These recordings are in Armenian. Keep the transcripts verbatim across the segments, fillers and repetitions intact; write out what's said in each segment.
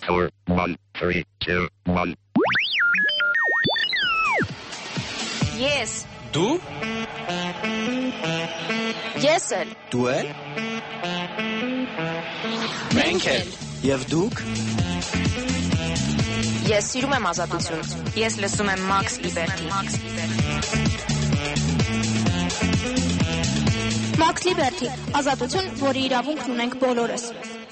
four, one, three, two, one. Yes. Դու? Ես էլ։ Դու էլ։ Մենք էլ։ Եվ դուք։ Ես սիրում եմ ազատություն։ Ես լսում եմ Max Liberty։ Max Liberty, ազատություն, որի իրավունքն ունենք բոլորս։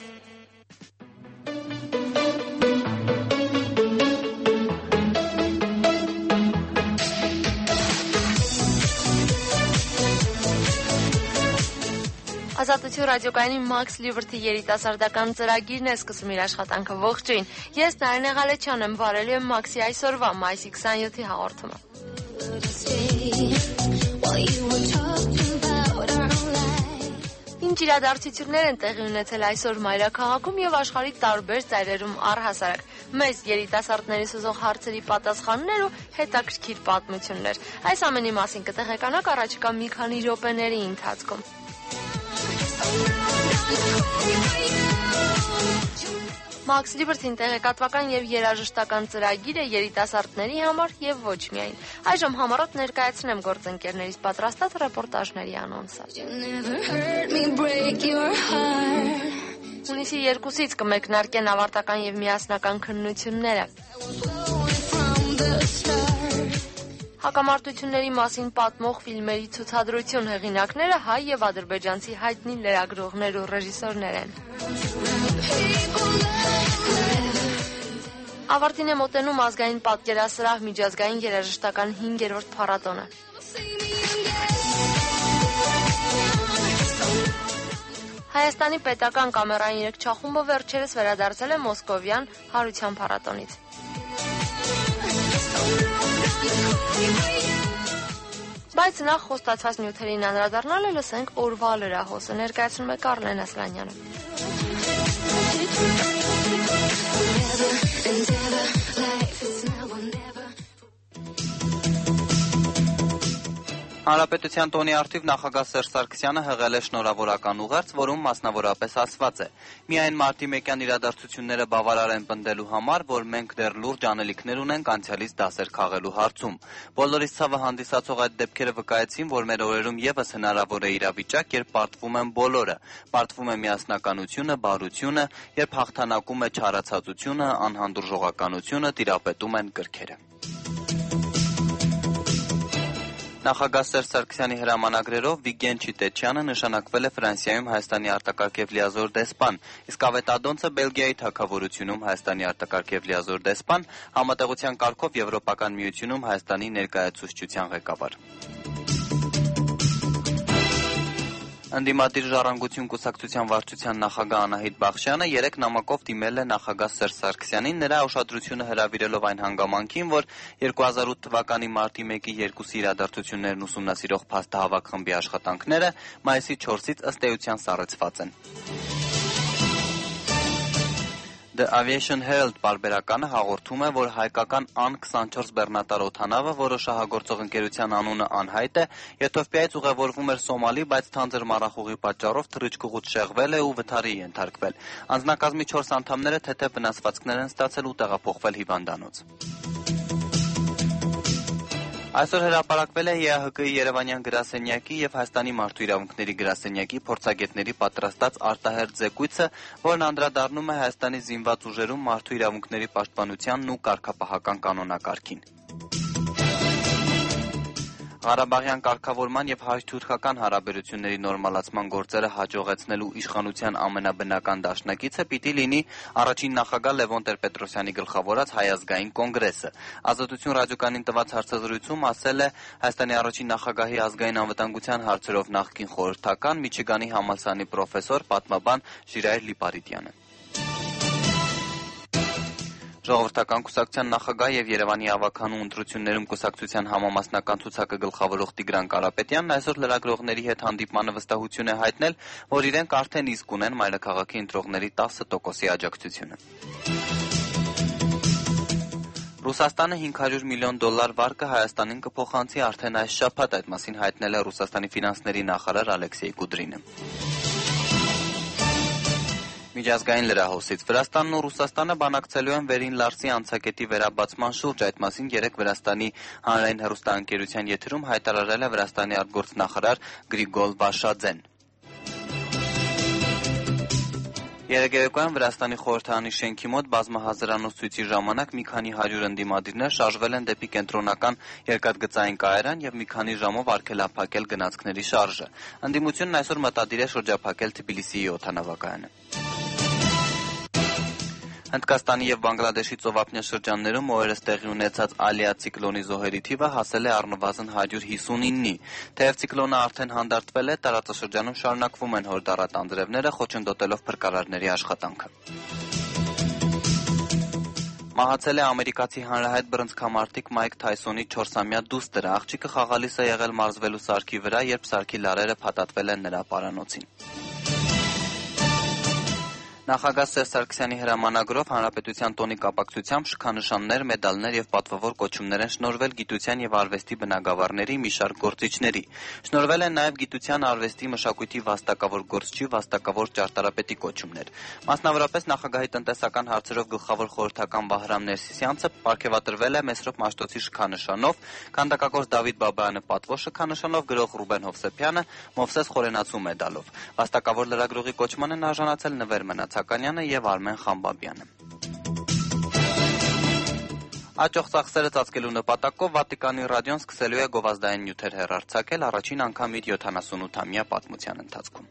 Ազատություն ռադիոկայանի Max Liberty երիտասարդական ծրագիրն է սկսում իր աշխատանքը ողջույն։ Ես Նարինե Ղալեչյան եմ, վարելու եմ Max-ի այսօրվա մայիսի քսաներկուի հաղորդումը։ Ինչ իրադարձություններ են տեղի ունեցել այսօր մայրաքաղաքում եւ աշխարհի տարբեր ծայրերում առհասարակ։ Մեծ երիտասարդների սուզող հարցերի պատասխաններ ու հետաքրքիր պատմություններ։ Այս ամենի մասին կտեղեկանաք առաջիկա մի քանի րոպեների ընթացքում։ Max Liberty-ն տեղեկատվական եւ երաժշտական ծրագիր է երիտասարդների համար եւ ոչ միայն։ Այժմ համառոտ ներկայացնեմ գործընկերներից պատրաստած ռեպորտաժների անոնսը։ Հունիսի երկուսից կմեկնարկեն ավարտական եւ միասնական քննությունները։ Հակամարտությունների մասին պատմող ֆիլմերի ցուցադրություն հեղինակները հայ եւ ադրբեջանցի հայտնի լրագրողներ ու ռեժիսորներ են։ Ավարտին է մոտենում ազգային պատկերասրահ միջազգային երաժշտական հինգերորդ փառատոնը։ Հայաստանի պետական կամերային երգչախումբը վերջերս վերադարձել է Մոսկովյան հարության փառատոնից։ Բայց նախ խոստացած նյութերին անդրադառնալը լսենք օրվա լրահոսը, ներկայացնում է Կարլեն Ասլանյանը։ Հանրապետության տոնի առթիվ նախագահ Սերժ Սարգսյանը հղել է շնորհավորական ուղերձ, որում մասնավորապես ասված է. «Միայն մարտի մեկյան իրադարձությունները բավարար են պնդելու համար, որ մենք դեռ լուրջ անելիքներ ունենք անցյալից դասեր քաղելու հարցում։ Բոլորիս ցավը հանդիսացող այդ դեպքերը վկայեցին, որ մեր օրերում ևս հնարավոր է իրավիճակ, երբ պարտվում են բոլորը, պարտվում է միասնականությունը, բարությունը, երբ հաղթանակում է չարացածությունը, անհանդուրժողականությունը, տիրապետում են կրքերը»։ Նախագահ Սերժ Սարգսյանի հրամանագրերով Վիգեն Չիտեչյանը նշանակվել է Ֆրանսիայում Հայաստանի արտակարգ եւ լիազոր դեսպան, իսկ Ավետ Ադոնցը Բելգիայի թագավորությունում Հայաստանի արտակարգ եւ լիազոր դեսպան, համատեղության կարգով Եվրոպական միությունում Հայաստանի ներկայացուցչության ղեկավար։ Ընդդիմադիր ժառանգություն կուսակցության վարչության նախագահ Անահիտ Բախշյանը երեք նամակով դիմել է նախագահ Սերժ Սարգսյանին, նրա ուշադրությունը հրավիրելով այն հանգամանքին, որ երկու հազար ութ թվականի մարտի մեկի երկուսի իրադարձություններն ուսումնասիրող փաստահավաք խմբի աշխատանքները մայիսի չորսից ըստ էության սառեցված են։ The Aviation Herald պարբերականը հաղորդում է, որ հայկական Ան քսանչորս բեռնատար օդանավը, որը շահագործող ընկերության անունը անհայտ է, Եթովպիայից ուղևորվում էր Սոմալի, բայց թանձր մառախուղի պատճառով թռիչքուղուց շեղվել է ու վթարի ենթարկվել։ Անձնակազմի չորս անդամները թեթև վնասվածքներ են ստացել ու տեղափոխվել հիվանդանոց։ Այսօր հրապարակվել է Է Ա Հ Կ-ի Երևանյան գրասենյակի եւ Հայաստանի մարդու իրավունքների գրասենյակի փորձագետների պատրաստած արտահերթ զեկույցը, որն անդրադառնում է Հայաստանի զինված ուժերում մարդու իրավունքների պաշտպանությանն ու կարգապահական կանոնակարգին։ Ղարաբաղյան կարգավորման եւ հայ-թուրքական հարաբերությունների նորմալացման գործերը հաջողեցնելու իշխանության ամենաբնական դաշնակիցը պիտի լինի առաջին նախագահ Լևոն Տեր-Պետրոսյանի գլխավորած Հայ ազգային կոնգրեսը։ Ազատություն ռադիոկայանին տված հարցազրույցում ասել է Հայաստանի առաջին նախագահի ազգային անվտանգության հարցերով նախկին խորհրդական Միչիգանի համալսարանի պրոֆեսոր պատմաբան Ժիրայր Լիպարիտյանը։ Ժողովրդական կուսակցության նախագահ եւ Երևանի ավականու ընտրություններում կուսակցության համամասնական ցուցակը գլխավորող Տիգրան Կարապետյանն այսօր լրագրողների հետ հանդիպմանը վստահություն է հայտնել, որ իրենք արդեն իսկ ունեն մայրաքաղաքի ընտրողների տասը տոկոսի աջակցությունը։ Ռուսաստանը հինգ հարյուր միլիոն դոլար վարկը Հայաստանին կփոխանցի արդեն այս շաբաթ, այդ մասին հայտնել է Ռուսաստանի ֆինանսների նախարար Ալեքսեյ Կուդրինը։ Միջազգային լրահոսից Վրաստանն ու Ռուսաստանը բանակցելու են Վերին Լարսի անցակետի վերաբացման շուրջ, այդ մասին երեկ Վրաստանի հանրային հեռուստաընկերության եթերում հայտարարել է Վրաստանի արտգործնախարար Գրիգոլ Բաշաձեն։ Երեկոյան Վրաստանի խորհրդարանի շենքի մոտ բազմահազարանոց ցույցի ժամանակ մի քանի հարյուր ընդդիմադիրներ շարժվել են դեպի կենտրոնական երկաթգծային կայարան եւ մի քանի ժամով արգելափակել գնացքների շարժը։ Ընդդիմությունն այսօր մտադիր է շրջափակել Թբիլիսիի օդանավակայանը։ Հնդկաստանի եւ Բանգլադեշի ծովափնյա շրջաններում օրերս տեղի ունեցած Ալիա ցիկլոնի զոհերի թիվը հասել է առնվազն հարյուր հիսունինի։ Թեև ցիկլոնը արդեն հանդարտվել է, տարածաշրջանում շարունակվում են հորդառատ անձրևները, խոչընդոտելով փրկարարների աշխատանքը։ Մահացել է ամերիկացի հանրահայտ բռնցքամարտիկ Մայք Թայսոնի չորսամյա դուստրը։ Աղջիկը խաղալիս է եղել մարզվելու սարքի վրա, երբ սարքի լարերը փաթաթվել են նրա պարանոցին։ Նախագահ Սերժ Սարգսյանի հրամանագրով Հանրապետության տոնի կապակցությամբ շքանշաններ, մեդալներ եւ պատվավոր կոչումներ են շնորհվել գիտության եւ արվեստի բնագավառների մի շարք գործիչների։ Շնորհվել են նաեւ գիտության, արվեստի, մշակույթի վաստակավոր գործչի, վաստակավոր ճարտարապետի կոչումներ։ Մասնավորապես նախագահի տնտեսական հարցերով գլխավոր խորհրդական Վահրամ Ներսիսյանցը պարգևատրվել է Մեսրոպ Մաշտոցի շքանշանով, քանդակագործ Դավիթ Բաբայանը պատվո շքանշանով, գրող Ռուբեն Հովսեփյանը Մովսես Խորենացու մեդալով։ Վաստակավոր լրագրողի կոչման են արժանացել Նվեր Մնացականյանը եւ Արմեն Խամբաբյանը։ Աճող ծախսերը ծածկելու նպատակով Վատիկանի ռադիոն սկսելու է գովազդային նյութեր հեռարձակել առաջին անգամ իր յոթանասունութամյա պատմության ընթացքում։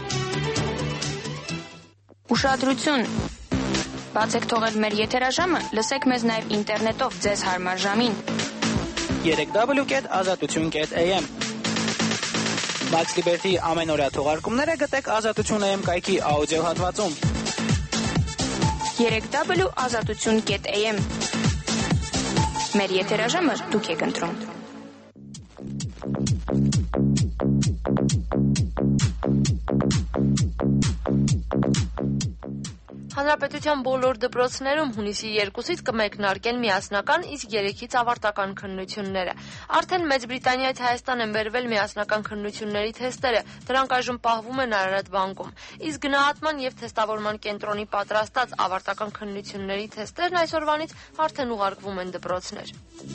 Ուշադրություն։ Բացեք թողել մեր եթերաժամը, լսեք մեզ նաև ինտերնետով ձեզ հարմար ժամին։ երեք w կետ ազատություն կետ a m Max Liberty ամենօրյա թողարկումները գտեք ազատություն a m կայքի աուդիո հատվածում։ երեք w ազատություն կետ a m Մեր եթերաժամը դուք եք ընտրում։ Հանրապետության բոլոր դպրոցներում հունիսի երկուսից կմեկնարկեն միասնական, իսկ երեքից ավարտական քննությունները։ Արդեն Մեծ Բրիտանիայից Հայաստան են բերվել միասնական քննությունների թեստերը, դրանք այժմ պահվում են Արարատ բանկում։ Իսկ գնահատման եւ թեստավորման կենտրոնի պատրաստած ավարտական քննությունների թեստերն այսօրվանից արդեն ուղարկվում են դպրոցներ։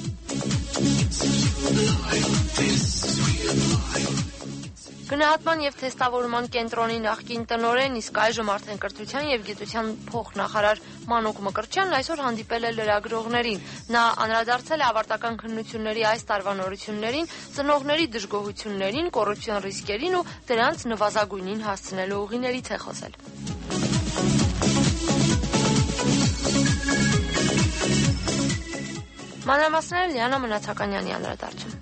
Գնահատման եւ թեստավորման կենտրոնի նախկին տնօրեն, իսկ այժմ արդեն կրթության եւ գիտության փոխնախարար Մանուկ Մկրտչյանն այսօր հանդիպել է լրագրողներին։ Նա անդրադարձել է ավարտական քննությունների այս տարվա նորություններին, ծնողների դժգոհություններին, կոռուպցիոն ռիսկերին ու դրանց նվազագույնին հասցնելու ուղիներից է խոսել։ Մանրամասները Լիանա Մնացականյանի անդրադարձում։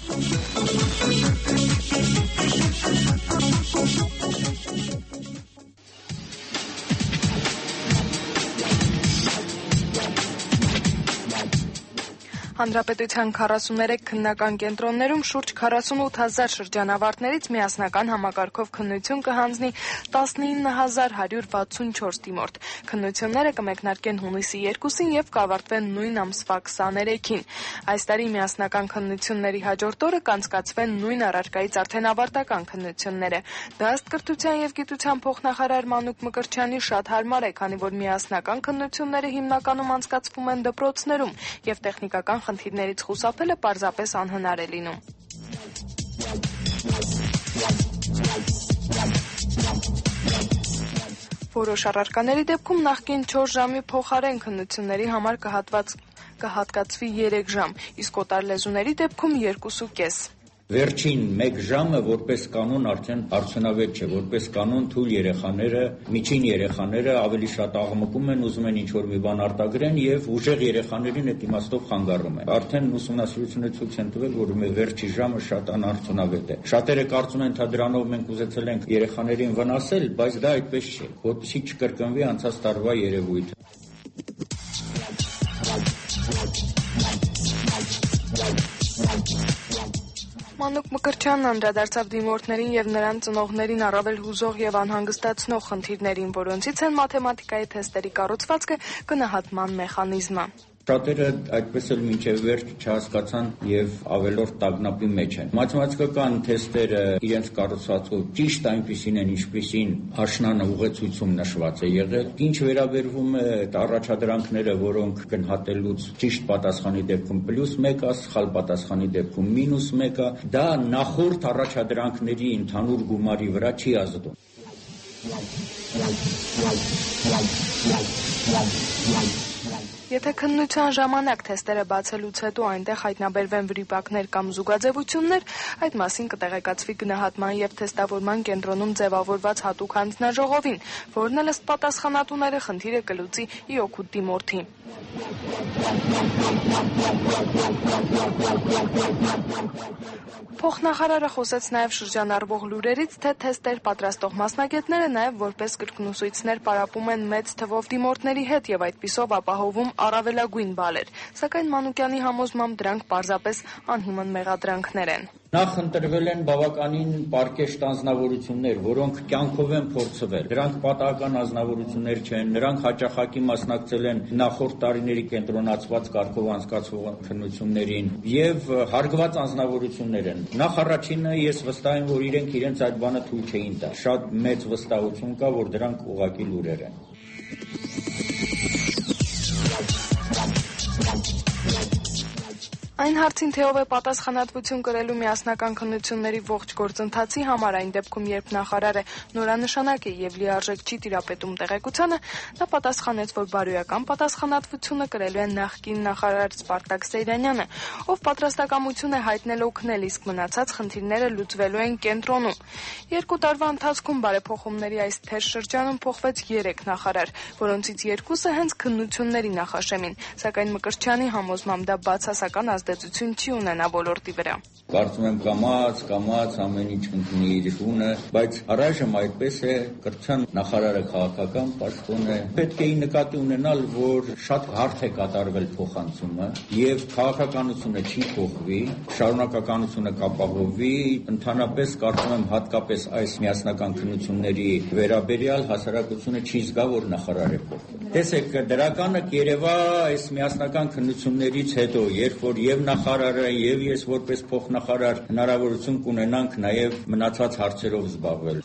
Հանրապետության քառասուններեք քննական կենտրոններում շուրջ քառասունութ հազար շրջանավարտներից միասնական համակարգով քննություն կհանձնի տասնինը հազար հարյուր վաթսունչորս դիմորդ։ Քննությունները կմեկնարկեն հունիսի երկուսին եւ կավարտվեն նույն ամսվա քսաներեքին։ Այս տարի միասնական քննությունների հաջորդ օրը կանցկացվեն նույն առարկայից արդեն ավարտական քննությունները։ Դա ըստ կրթության եւ գիտության փոխնախարար Մանուկ Մկրտչյանի շատ հարմար է, քանի որ միասնական քննությունները հիմնականում անցկացվում են դպրոցներում եւ տեխնիկական խնդիրներից խուսափելը պարզապես անհնար է լինում։ Որոշ առարկաների դեպքում նախկին չորս ժամի փոխարեն քննությունների համար կհատված կհատկացվի երեք ժամ, իսկ օտար լեզուների դեպքում երկուսուկես։ Վերջին մեկ ժամը որպես կանոն արդեն արդյունավետ չէ, որպես կանոն թույլ երեխաները, միջին երեխաները ավելի շատ աղմկում են, ուզում են ինչ-որ մի բան արտագրեն եւ ուժեղ երեխաներին այդ իմաստով խանգարում են։ Արդեն ուսումնասիրությունները ցույց են տվել, որ վերջի ժամը շատ անարդյունավետ է։ Շատերը կարծում են, թե դրանով մենք ուզեցել ենք երեխաներին վնասել, բայց դա այդպես չէ, որպեսզի չկրկնվի անցած տարվա երևույթը։ Մանուկ Մկրտչյանն անդրադարձավ դիմորդներին եւ նրանց ծնողներին առավել հուզող եւ անհանգստացնող խնդիրներին, որոնցից են մաթեմատիկայի թեստերի կառուցվածքը, գնահատման մեխանիզմը։ Շատերը այդպես էլ մինչև վերջ չհասկացան եւ ավելորդ տագնապի մեջ են։ Մաթեմատիկական թեստերը իրենց կառուցվածքով ճիշտ այնպիսին են, ինչպիսին աշնանը ուղեցույցում նշված է եղել։ Ինչ վերաբերվում է առաջադրանքները, որոնք գնահատելուց ճիշտ պատասխանի դեպքում պլյուս մեկ է, սխալ պատասխանի դեպքում մինուս մեկ է, դա նախորդ առաջադրանքների ընդհանուր գումարի վրա չի ազդում։ Եթե քննության ժամանակ թեստերը բացելուց հետո այնտեղ հայտնաբերվեն վրիպակներ կամ զուգաձևություններ, այդ մասին կտեղեկացվի գնահատման և թեստավորման կենտրոնում ձևավորված հատուկ հանձնաժողովին, որն էլ ըստ պատասխանատուները խնդիրը կլուծի ի օգուտ դիմորդի։ Փոխնախարարը խոսեց նաև շրջանառվող լուրերից, թե թեստեր պատրաստող մասնագետները նաև որպես կրկնուսույցներ պարապում են մեծ թվով դիմորդների հետ և այդպիսով ապահովում առավելագույն բալեր, սակայն Մանուկյանի համոզմամբ դրանք պարզապես անհիմն մեղադրանքներ են։ Նախ ընտրվել են բավականին պարկեշտ անձնավորություններ, որոնք կյանքով են փորձվել։ Դրանք պատահական անձնավորություններ չեն, նրանք հաճախակի մասնակցել են նախորդ տարիների կենտրոնացված կարգով անցկացվող քննություններին եւ հարգված անձնավորություններ են։ Նախ առաջինը ես վստահ եմ, որ իրենք իրենց այդ բանը թույլ չէին տա։ Շատ մեծ վստահություն կա, որ դրանք ուղղակի լուրեր են։ Այն հարցին, թե ով է պատասխանատվություն կրելու միասնական քննությունների ողջ գործընթացի համար, այն դեպքում, երբ նախարարը նորանշանակ է եւ լիարժեք չի տիրապետում տեղեկությանը, նա պատասխանեց, որ բարոյական պատասխանատվությունը կրելու է նախկին նախարար Սպարտակ Սեյրանյանը, ով պատրաստակամություն է հայտնել օգնել, իսկ մնացած խնդիրները լուծվելու են կենտրոնում։ Երկու տարվա ընթացքում բարեփոխումների այս թեժ շրջանում փոխվեց երեք նախարար, որոնցից երկուսը հենց քննությունների նախաշեմին, սակայն Մկրտչյանի համոզմամբ դա բացասական ազդեցություն չի ունենա ոլորտի վրա։ Կարծում եմ կամաց, կամաց ամեն ինչ ընկնի իր հունը, բայց առայժմ այդպես է, կրթության նախարարը քաղաքական պաշտոն է։ Պետք է նկատի ունենալ, որ շատ հարթ է կատարվել փոխանցումը եւ քաղաքականությունը չի փոխվի, շարունակականությունը կապահովվի, ընդհանրապես կարծում եմ հատկապես այս միասնական քննությունների վերաբերյալ հասարակությունը չի զգա, որ նախարար է փոխվել։ Տեսեք, դրականը կերևա այս միասնական քննություններից հետո, երբ որ եւ նախարարը եւ ես որպես փոխնախարար հնարավորություն կունենանք նաեւ մնացած հարցերով զբաղվել։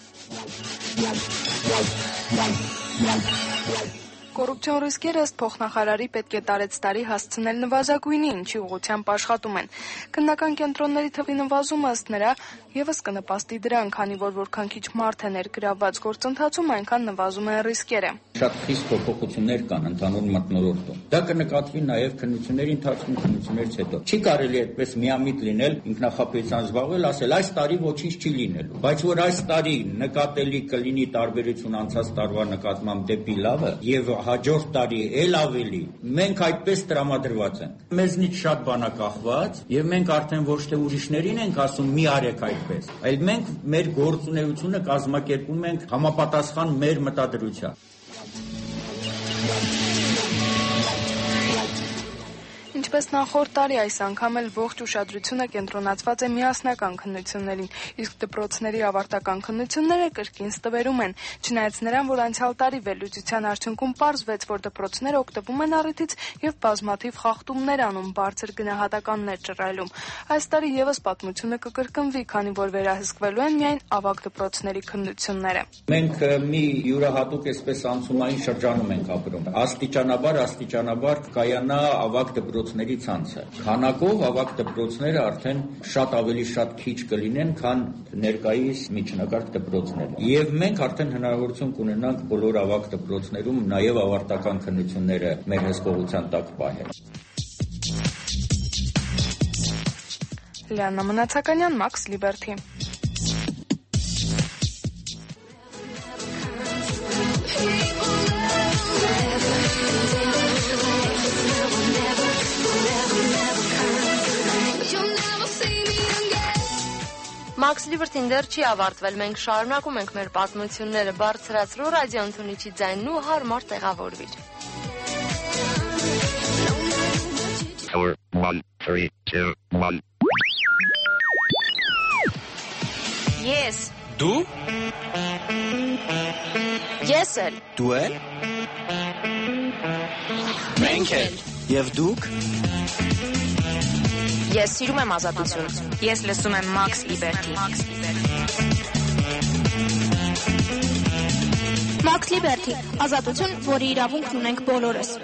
Կոռուպցիոն ռիսկերը ըստ փոխնախարարի պետք է տարեց տարի հասցնել նվազագույնի, ինչի ուղղությամբ աշխատում են։ Քննական կենտրոնների թվի նվազումը ըստ նրա եւս կնպաստի դրան, քանի որ որքան քիչ մարդ է ներգրավված գործընթացում, այնքան նվազում են ռիսկերը։ Շատ խիստ փոփոխություններ կան ընդհանուր մթնոլորտում։ Դա կնկատվի նաեւ քննությունների ընթացքում, քննություններից հետո։ Չի կարելի այդպես միամիտ լինել, ինքնախապեյությամբ զբաղվել, ասել այս տարի ոչինչ չի լինելու, բայց որ այս տարի նկատելի կլինի տարբերություն անցած տարվա նկատմամբ դեպի լավը եւ հաջորդ տարի էլ ավելի, մենք այդպես տրամադրված ենք։ Մեզնից շատ բան է կախված եւ մենք արդեն ոչ թե ուրիշներին ենք ասում մի արեք այդպես, այլ մենք մեր գործունեությունը կազմակերպում ենք համապատասխան մեր մտադրության։ Ինչպես նախորդ տարի, այս անգամ էլ ողջ ուշադրությունը կենտրոնացված է միասնական քննություններին, իսկ դպրոցների ավարտական քննությունները կրկին ստվերում են, չնայած նրան, որ անցյալ տարի վերլուծության արդյունքում պարզվեց, որ դպրոցները օգտվում են առիթից եւ բազմաթիվ խախտումներ անում, բարձր գնահատականներ ճռայլում։ Այս տարի եւս պատմությունը կկրկնվի, քանի որ վերահսկվելու են միայն ավագ դպրոցների քննությունները։ Մենք մի յուրահատուկ այսպես անցումային շրջանում ենք ապրում։ Աստիճանաբար, աստիճանաբար կայանա ավագ դպրոցների ցանցը։ Քանակով ավագ դպրոցները արդեն շատ ավելի շատ քիչ կլինեն, քան ներկայիս միջնակարգ դպրոցները։ Եվ մենք արդեն հնարավորություն կունենանք բոլոր ավագ դպրոցներում նաև ավարտական քննությունները մեր հսկողության տակ պահել։ Լիաննա Մնացականյան, Մաքս Լիբերթի։ Մաքս Լիբերթին դեռ չի ավարտվել, մենք շարունակում ենք մեր պատմությունները, բարձրացրու ռադիոընթունիչի ձայնն ու հարմար տեղավորվիր։ four, one, three, two, one. Ես, Դու, ես էլ, դու էլ, մենք էլ։ Եվ դուք? Ես սիրում եմ ազատություն։ Ես լսում եմ Max Liberty։ Max Liberty, ազատություն, որի իրավունքն ունենք բոլորս։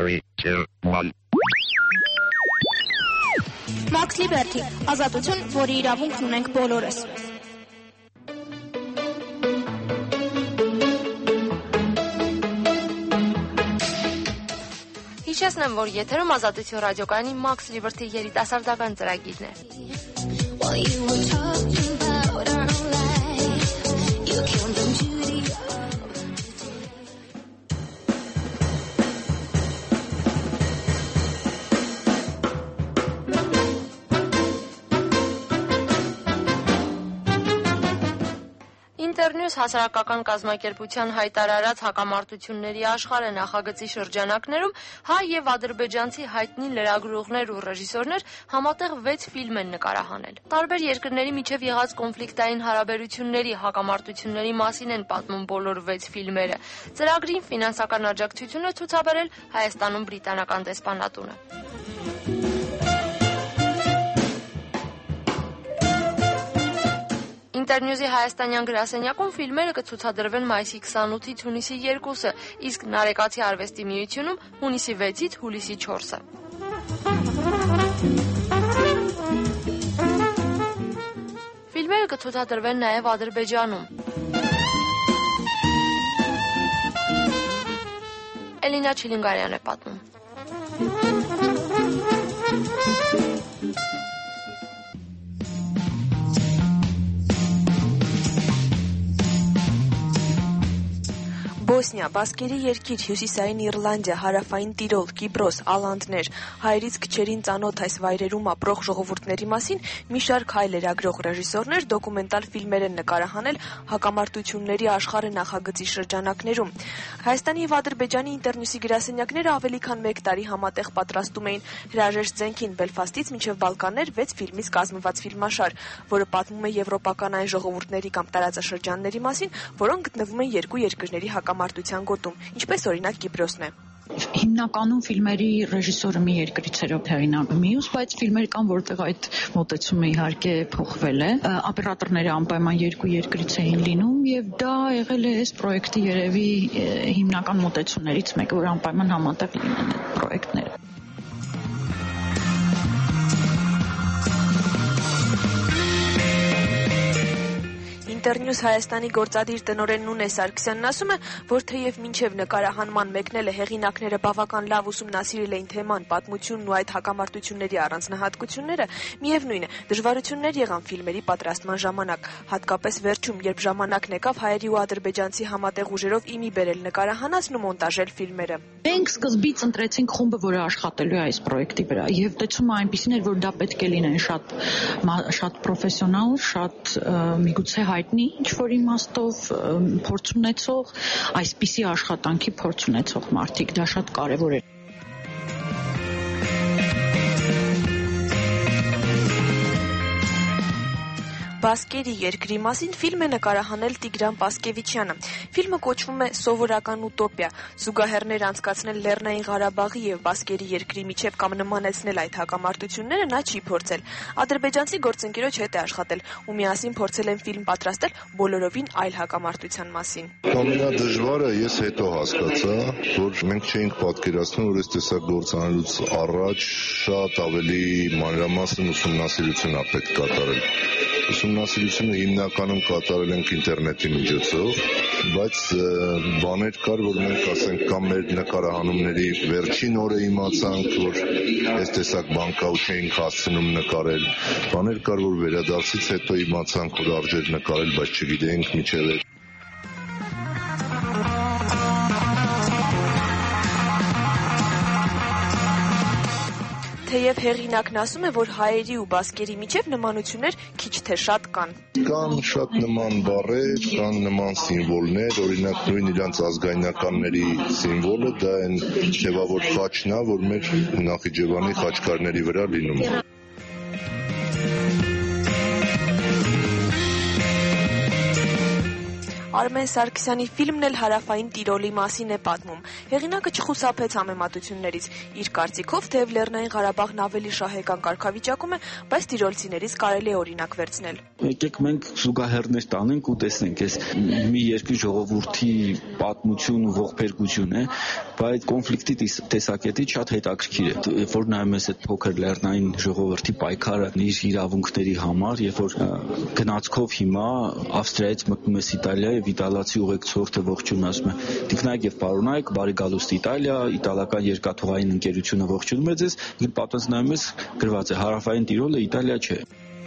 three, two, one. Max Liberty, ազատություն, որի իրավունքն ունենք բոլորս։ Հիշեցնեմ, որ եթերում Ազատություն ռադիոկայանի Max Liberty երիտասարդական ծրագիրն է։ Ինտերնյուս հասարակական կազմակերպության հայտարարած հակամարտությունների աշխարհը նախագծի շրջանակներում հայ եւ ադրբեջանցի հայտնի լրագրողներ ու ռեժիսորներ համատեղ վեց ֆիլմ են նկարահանել։ Տարբեր երկրների միջև եղած կոնֆլիկտային հարաբերությունների հակամարտությունների մասին են պատմում բոլոր վեց ֆիլմերը։ Ծրագրին ֆինանսական աջակցություն է ցուցաբերել Հայաստանում բրիտանական դեսպանատունը։ Ինտերնյուզի հայաստանյան գրասենյակում ֆիլմերը կցուցադրվեն մայիսի քսանութից հունիսի երկուսը, իսկ Նարեկացի արվեստի միությունում հունիսի վեցից հուլիսի չորսը։ Ֆիլմերը կցուցադրվեն նաև Ադրբեջանում։ Էլինա Չիլինգարյան է պատմում։ Բոսնիա, Բասկերի երկիր, Հյուսիսային Իռլանդիա, Հարավային Տիրոլ, Կիպրոս, Ալանդներ, հայերից քչերին ծանոթ այս վայրերում ապրող ժողովուրդների մասին մի շարք հայ լրագրող ռեժիսորներ դոկումենտալ ֆիլմեր են նկարահանել հակամարտությունների աշխարհը նախագծի շրջանակներում։ Հայաստանի եւ Ադրբեջանի ինտերնյուսի գրասենյակները ավելի քան մեկ տարի համատեղ պատրաստում էին հրաժեշտ զենքին Բելֆաստից մինչև Բալկաններ վեց ֆիլմից կազմված ֆիլմաշար, որը պատմում է եվրոպական այն ժողովուրդների կամ տարածաշրջանների մասին, որոնք գտնվում են երկու երկրների հակամարտության գոտում, ինչպես օրինակ Կիպրոսն է։ Հիմնականում ֆիլմերի ռեժիսորը մի երկրից է հեղինակը մյուս, բայց ֆիլմեր կան, որտեղ այդ մոտեցումը իհարկե փոխվել է։ Օպերատորները անպայման երկու երկրից էին լինում եւ դա եղել է այս պրոյեկտի երևի հիմնական մոտեցումներից մեկը, որ անպայման համատեղ լինեն այդ պրոյեկտները։ Ինտերնյուս Հայաստանի գործադիր տնօրեն Նունե Սարգսյանն ասում է, որ թեև մինչև նկարահանման մեկնելը հեղինակները բավական լավ ուսումնասիրել էին թեման, պատմությունն ու այդ հակամարտությունների առանձնահատկությունները, միևնույն է, դժվարություններ եղան ֆիլմերի պատրաստման ժամանակ, հատկապես վերջում, երբ ժամանակն եկավ հայերի ու ադրբեջանցի համատեղ ուժերով իմի բերել նկարահանածն ու մոնտաժել ֆիլմերը։ Մենք սկզբից ընտրեցինք խումբը, որը աշխատելու է այս պրոյեկտի վրա, եւ տեսումը այնպեսին էր, որ դա պետք է լինեն շատ շատ պրոֆեսիոնալ, շատ միգուցե հայտնի ինչ-որ իմաստով փորձ ունեցող, այսպիսի աշխատանքի փորձ ունեցող մարդիկ, դա շատ կարևոր է։ Բասկերի երկրի մասին ֆիլմ է նկարահանել Տիգրան Պասկևիչյանը։ Ֆիլմը կոչվում է «Սովորական ուտոպիա»։ Զուգահեռներ անցկացնել Լեռնային Ղարաբաղի եւ Բասկերի երկրի միջև կամ նմանեցնել այդ հակամարտությունները նա չի փորձել։ Ադրբեջանցի գործընկերոջ հետ է աշխատել ու միասին փորձել են ֆիլմ պատրաստել բոլորովին այլ հակամարտության մասին։ Ամենադժվարը ես հետո հասկացա, որ մենք չէինք պատկերացնում, որ այս տեսակ գործ անելուց առաջ շատ ավելի մանրամասն ուսումնասիրություն ա պետք կատարել։ Ուսումնասիրությունը հիմնականում կատարել ենք ինտերնետի միջոցով, բայց բաներ կար, որ մենք ասենք կամ մեր նկարահանումների վերջին օրը իմացանք, որ այս տեսակ բան կա ու չէինք հասցնում նկարել։ Բաներ կար, որ վերադարձից հետո իմացանք, որ արժեր նկարել, բայց չգիտեինք միջև էր։ Թեև հեղինակն ասում է, որ հայերի ու բասկերի միջև նմանություններ քիչ թե շատ կան։ Կան շատ նման բառեր, կան նման սիմվոլներ, օրինակ նույն իրանց ազգայնականների սիմվոլը դա այն թևավոր խաչն է, որ մեր Նախիջևանի խաչքարների վրա լինում է։ Արմեն Սարգսյանի ֆիլմն էլ հարավային Տիրոլի մասին է պատմում։ Հեղինակը չխուսափեց համեմատություններից։ Իր կարծիքով թեև Լեռնային Ղարաբաղն ավելի շահեկան կարգավիճակում է, բայց տիրոլցիներից կարելի է օրինակ վերցնել։ Եկեք մենք զուգահեռներ տանենք ու տեսնենք, այս մի երկրի ժողովրդի պատմություն ու ողբերգություն է, բայց կոնֆլիկտի տեսակետից շատ հետաքրքիր է, երբ որ նայում ես այդ փոքր լեռնային ժողովրդի պայքարը իր իրավունքների համար, երբ որ գնացքով հիմա Ավստրիայից մտնում ես Իտալիա եւ իտալացի ուղեկցորդը ողջունում ասում է «Տիկնայք եւ պարոնայք, բարի գալուստ Իտալիա», իտալական երկաթուղային ընկերությունը ողջունում է ձեզ, երբ պատմած նայում ես գրված է հարավային Տիրոլը Իտալիա չէ։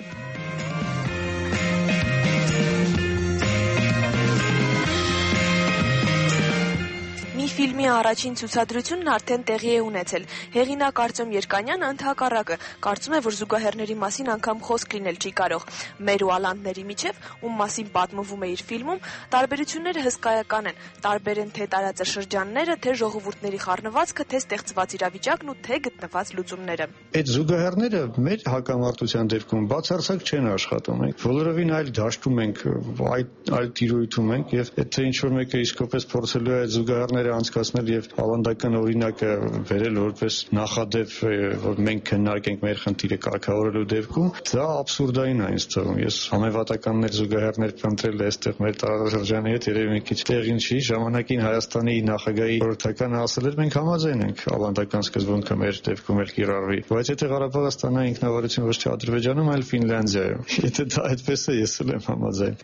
Ֆիլմի առաջին ցուցադրությունն արդեն տեղի է ունեցել։ Հեղինակ Արտյոմ Երկանյանը ընդհակառակը կարծում է, որ զուգահեռների մասին անգամ խոսք լինել չի կարող։ Մեր ու ալանդների միջև, ում մասին պատմվում է իր ֆիլմում, տարբերությունները հսկայական են։ Տարբեր են թե տարածաշրջանները, թե ժողովուրդների խառնվածքը, թե ստեղծված իրավիճակն ու թե գտնված լուծումները։ Այդ զուգահեռները մեր հակամարտության դեպքում բացարձակ չեն աշխատում։ Մենք բոլորովին այլ դաշտում ենք, այլ տիրույթում ենք եւ եթե ինչ-որ մեկը իսկապես փորձելու է զուգահեռները անցկացնել եւ ավանդական օրինակը վերել որպես նախադեպ, որ մենք քննարկենք մեր խնդիրը կարգավորելու դեպքում, դա աբսուրդային է ինձ թվում։ Ես համեմատականներ զուգահեռներ փնտրել այստեղ մեր տարածաշրջանի հետ երևի մի քիչ տեղին չի։ Ժամանակին Հայաստանի նախագահի խորհրդականը ասել էր մենք համաձայն ենք ավանդական սկզբունքը մեր դեպքում էլ կիրառվի, բայց եթե Ղարաբաղը ստանա ինքնավարություն ոչ թե Ադրբեջանում, այլ Ֆինլանդիայում, եթե դա այդպես է, ես էլ եմ համաձայն։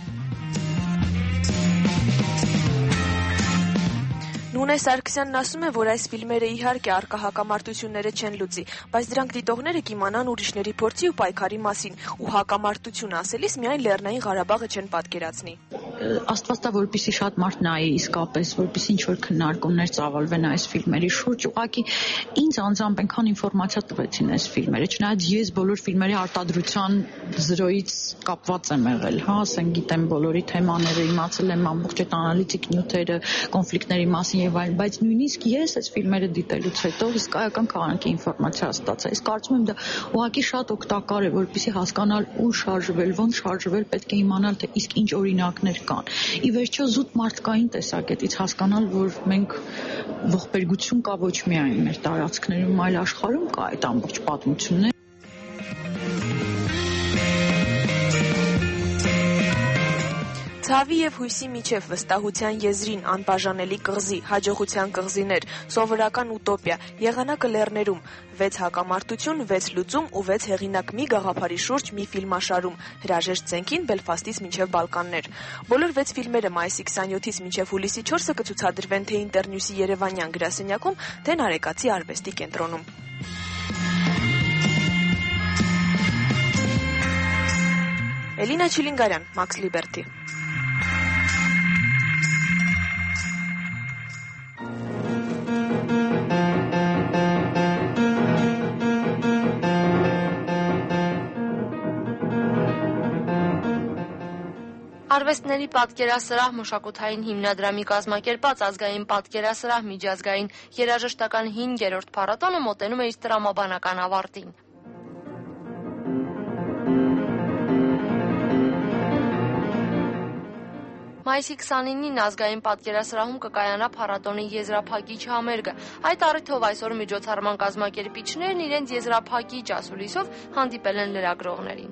Նունե Սարգսյանն ասում է, որ այս ֆիլմերը իհարկե առկա հակամարտությունները չեն լուծի, բայց դրանք դիտողները կիմանան ուրիշների փորձի ու պայքարի մասին, ու հակամարտություն ասելիս միայն Լեռնային Ղարաբաղը չեն պատկերացնի։ Աստված տա, որպեսզի շատ մարդ նայի իսկապես, որպեսզի ինչ-որ քննարկումներ ծավալվեն այս ֆիլմերի շուրջ, ուղղակի ինձ անձամբ այնքան ինֆորմացիա տվեցին այս ֆիլմերը, չնայած ես բոլոր ֆիլմերի արտադրության զրոյից կապված եմ եղել, հա, ասենք գիտեմ բոլորի թեմաները, իմացել եմ ամբողջ այդ անալիտիկ նյութերը, կոնֆլիկտների մասին եւ այլն, բայց նույնիսկ ես այս ֆիլմերը դիտելուց հետո հսկայական քաղաքի ինֆորմացիա ստացա։ Ես կարծում եմ դա ուղղակի շատ օգտակար է, որպեսզի հասկանալ ու շարժվել, ոնց շարժվել, պետք է իմանալ թե իսկ ինչ օրինակներ կան։ Ի վերջո զուտ մարդկային տեսակետից հասկանալ, որ մենք ողբերգություն կա ոչ միայն մեր տարածքներում, այլ աշխարհում կա այդ ամբողջ պատմությունները։ Ցավի եւ հույսի միջև վստահության եզրին անբաժանելի կղզի, հաջողության կղզիներ, սովորական ուտոպիա, եղանակը լեռներում, վեց հակամարտություն, վեց լուծում ու վեց հեղինակ մի գաղափարի շուրջ մի ֆիլմաշարում, հրաժեշտ ցենքին Բելֆաստից մինչև Բալկաններ։ Բոլոր վեց ֆիլմերը մայիսի քսանյոթից մինչև հուլիսի չորսը կցուցադրվեն թե Ինտերնյուսի Երևանյան գրասենյակում, թե Նարեկացի արվեստի կենտրոնում։ Էլինա Չիլինգարյան, Մաքս Լիբերտի։ Արվեստների պատկերասրահ մշակութային հիմնադրամի կազմակերպած ազգային պատկերասրահ միջազգային երաժշտական հինգերորդ փառատոնը մոտենում է իր տրամաբանական ավարտին։ Մայիսի քսանինին ազգային պատկերասրահում կկայանա փառատոնի եզրափակիչ համերգը։ Այդ առիթով այսօր միջոցառման կազմակերպիչներն իրենց եզրափակիչ ասուլիսով հանդիպել են լրագրողներին։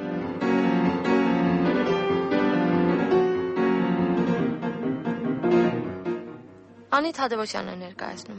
Անի Թադևոսյանն է ներկայացնում։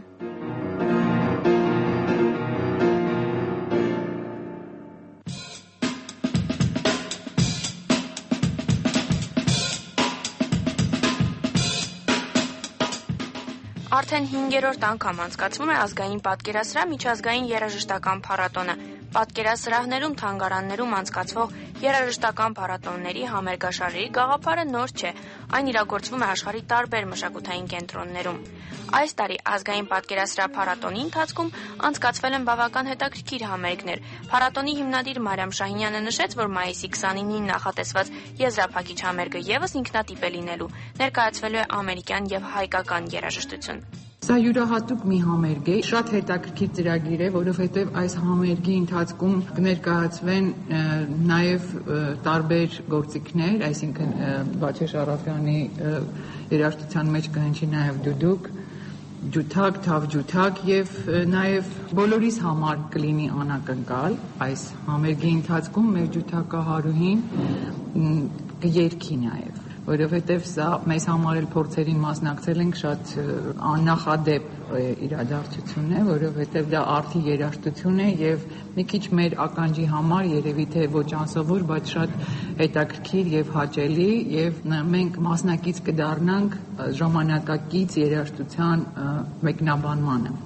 Արդեն հինգերորդ անգամ անցկացվում է ազգային պատկերասրահ միջազգային երաժշտական փառատոնը։ Պատկերասրահներում, թանգարաններում անցկացվող երաժշտական փառատոնների համերգաշարերի գաղափարը նոր չէ։ Այն իրագործվում է աշխարհի տարբեր մշակութային կենտրոններում։ Այս տարի ազգային պատկերասրահ փառատոնի ընթացքում անցկացվել են բավական հետաքրքիր համերգներ։ Փառատոնի հիմնադիր Մարիամ Շահինյանը նշեց, որ մայիսի քսանինին նախատեսված եզրափակիչ համերգը եւս ինքնատիպ է լինելու։ Ներկայացվելու է ամերիկյան եւ հայկական երաժշտություն։ Սա յուրահատուկ մի համերգ է, շատ հետաքրքիր ծրագիր է, որովհետև այս համերգի ընթացքում կներկայացվեն նաև տարբեր գործիքներ, այսինքն Վաչե Շարաֆյանի երաժշտության մեջ կհնչի նաև դուդուկ, ջութակ, թավջութակ եւ նաեւ բոլորիս համար կլինի անակնկալ այս համերգի ընթացքում մեր ջութակահարուհին կերքի նաեւ, որովհետեւ սա մեզ համար էլ փորձերին մասնակցել ենք շատ աննախադեպ իրադարձություն է, որովհետեւ դա արդի երաժշտություն է եւ մի քիչ մեր ականջի համար երևի թե ոչ անսովոր, բայց շատ հետաքրքիր եւ հաճելի եւ մենք մասնակից կդառնանք ժամանակակից երաժշտության մեկնաբանմանը։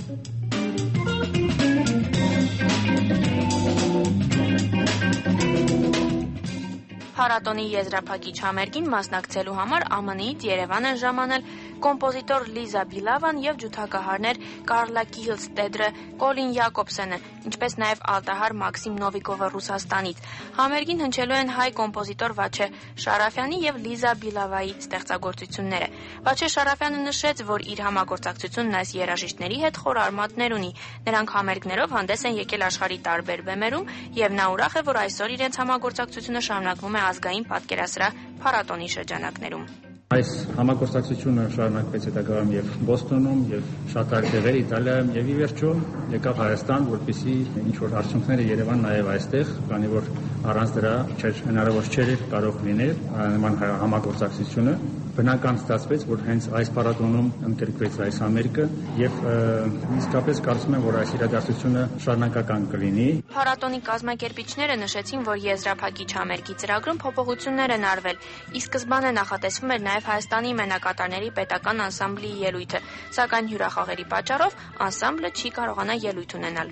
Փառատոնի եզրափակիչ համերգին մասնակցելու համար ԱՄՆ-ից Երևան են ժամանել կոմպոզիտոր Լիզա Բիլավան եւ ջութակահարներ Կարլա Կիհլստեդրը, Կոլին Յակոբսենը, ինչպես նաեւ ալտահար Մաքսիմ Նովիկովը Ռուսաստանից։ Համերգին հնչելու են հայ կոմպոզիտոր Վաչե Շարաֆյանի եւ Լիզա Բիլավայի ստեղծագործությունները։ Վաչե Շարաֆյանը նշեց, որ իր համագործակցությունն այս երաժիշտների հետ խոր արմատներ ունի։ Նրանք համերգներով հանդես են եկել աշխարհի տարբեր բեմերում եւ նա ուրախ է, որ այսօր իրենց համագործակցությունը շարունակվում է ազգային պատկերասրահ փառատոնի շրջանակներում։ Այս համագործակցությունը շարունակվեց հետագայում եւ Բոստոնում, եւ շատ այլ տեղեր Իտալիայում եւ ի վերջո եկավ Հայաստան, որպեսզի ինչ որ արդյունքները Երևան նաեւ այստեղ, քանի որ առանց դրա չէր հնարավոր չէր կարող լինել նման համագործակցությունը։ Բնական ստացվեց, որ հենց այս փառատոնում ընդգրկվեց այս համերգը եւ իսկապես կարծում եմ, որ այս իրադարձությունը շարունակական կլինի։ Փառատոնի կազմակերպիչները նշեցին, որ եզրափակիչ համերգի ծրագրում փոփոխություններ են արվել։ Ի սկզբանե նախատեսվում էր նաեւ Հայաստանի մենակատարների պետական անսամբլի ելույթը, սակայն հյուրախաղերի պատճառով անսամբլը չի կարողանա ելույթ ունենալ։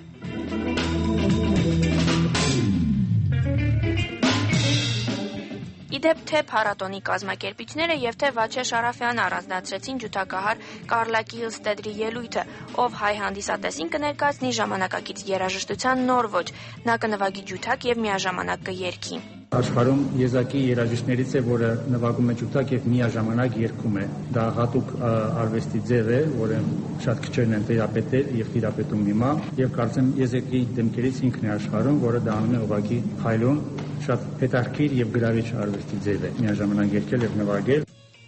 Իդեպ թե փառատոնի կազմակերպիչները եւ թե Վաչե Շարաֆյանը առանձնացրեցին ջութակահար Կարլա Կիհլստեդրի ելույթը, ով հայ հանդիսատեսին կներկայացնի ժամանակակից երաժշտության նոր ոճ, նա կնվագի ջութակ եւ միաժամանակ կերքի։ Աշխարհում եզակի երաժիշտներից է, որը նվագում է ջութակ եւ միաժամանակ երգում է։ Դա հատուկ արվեստի ձև է, որը շատ քչերն են տիրապետել եւ տիրապետում հիմա, եւ կարծեմ եզակի դեմքերից ինքն է աշխարհում, որը դա անում է ուղղակի հայլուն, շատ հետաքրքիր եւ գրավիչ արվեստի ձև է։ Միաժամանակ երգել եւ նվագել։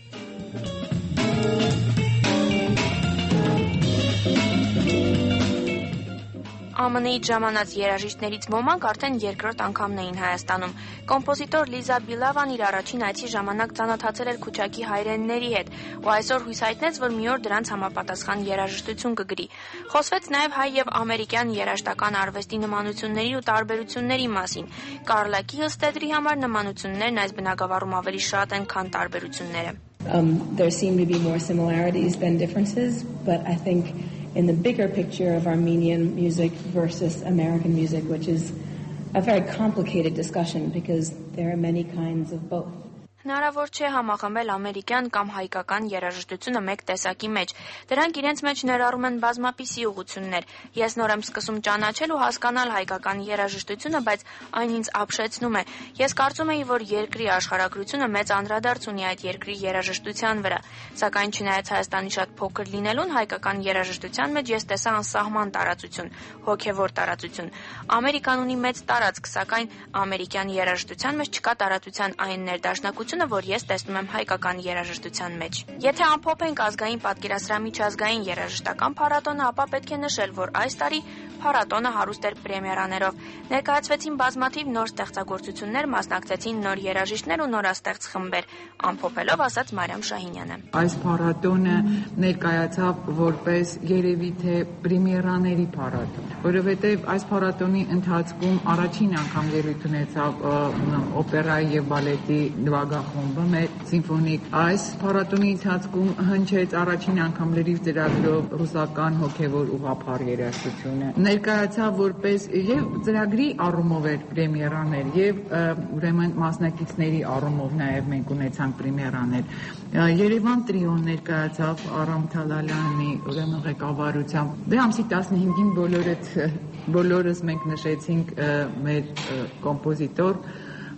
ԱՄՆ-ից ժամանած երաժիշտներից ոմանք արդեն երկրորդ անգամն էին Հայաստանում։ Կոմպոզիտոր Լիզա Բիլավան իր առաջին այցի ժամանակ ծանոթացել էր Քուչակի հայրենների հետ ու այսօր հույս հայտնեց, որ մի օր դրանց համապատասխան երաժշտություն կգրի։ Խոսվեց նաև հայ եւ ամերիկյան երաժշտական արվեստի նմանությունների ու տարբերությունների մասին։ Կարլա Կիհլստեդրի համար նմանություններն այս բնագավառում ավելի շատ են, քան տարբերությունները։ Um, there seem to be more similarities than differences, but I think in the bigger picture of Armenian music versus American music, which is a very complicated discussion because there are many kinds of both. Հնարավոր չէ համախմբել ամերիկյան կամ հայկական երաժշտությունը մեկ տեսակի մեջ։ Դրանք իրենց մեջ ներառում են բազմապիսի ուղղություններ։ Ես նոր եմ սկսում ճանաչել ու հասկանալ հայկական երաժշտությունը, բայց այն ինձ ապշեցնում է։ Ես կարծում էի, որ երկրի աշխարհագրությունը մեծ անդրադարձ ունի այդ երկրի երաժշտության վրա, սակայն չնայած Հայաստանի շատ փոքր լինելուն, հայկական երաժշտության մեջ ես տեսա անսահման տարածություն, հոգևոր տարածություն։ Ամերիկան ունի մեծ տարածք, սակայն ամերիկյան երաժշտության մեջ չկա տարածության այն ներդաշնակությունը, որ ես տեսնում եմ հայկական երաժշտության մեջ։ Եթե ամփոփենք ազգային պատկերասրահ միջազգային երաժշտական փառատոնը, ապա պետք է նշել, որ այս տարի փառատոնը հարուստ էր պրեմիերաներով։ Ներկայացվեցին բազմաթիվ նոր ստեղծագործություններ, մասնակցեցին նոր երաժիշտներ ու նորաստեղծ խմբեր, ամփոփելով ասաց Մարիամ Շահինյանը։ Այս փառատոնը ներկայացավ որպես երևի թե պրեմիերաների փառատոն, որովհետև այս փառատոնի ընթացքում առաջին անգամ ելույթ ունեցավ օպերայի եւ բալետի նվագախումբը մեր սիմֆոնիկ։ Այս փառատոնի ընթացքում հնչեց առաջին անգամ լրիվ ծրագրով ռուսական հոգևոր ուղղափառ երաժշտությունը։ Ներկայացավ որպես եւ ծրագրի առումով էր պրեմիերաներ եւ ուրեմն մասնակիցների առումով նաեւ մենք ունեցանք պրեմիերաներ։ Երևան տրիոն ներկայացավ Արամ Թալալյանի ուրեմն ղեկավարությամբ։ Դե ամսի տասնհինգին բոլորը բոլորս մենք նշեցինք մեր կոմպոզիտոր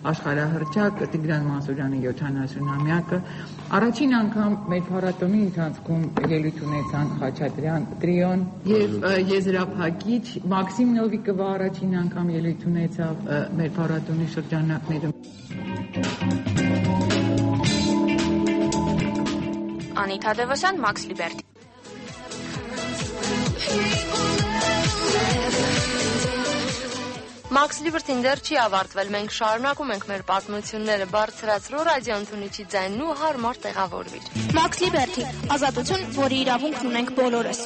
աշխարհահռչակ Տիգրան Մանսուրյանի յոթանասունամյակը։ Առաջին անգամ մեր փառատոնի ընթացքում ելույթ ունեցան Խաչատրյան տրիոն եւ եզրափակիչ Մաքսիմ Նովիկովը առաջին անգամ ելույթ ունեցավ մեր փառատոնի շրջանակներում։ Անիթա Դևոսյան, Մաքս Լիբերտի։ Մաքս Լիբերտին դեռ չի ավարտվել, մենք շարունակում ենք մեր պատմությունները, բարձրացրու ռադիոն թունիչի ձայնն ու հարմար տեղավորվիր։ Մաքս Լիբերտի, ազատություն, որի իրավունքն ունենք բոլորս։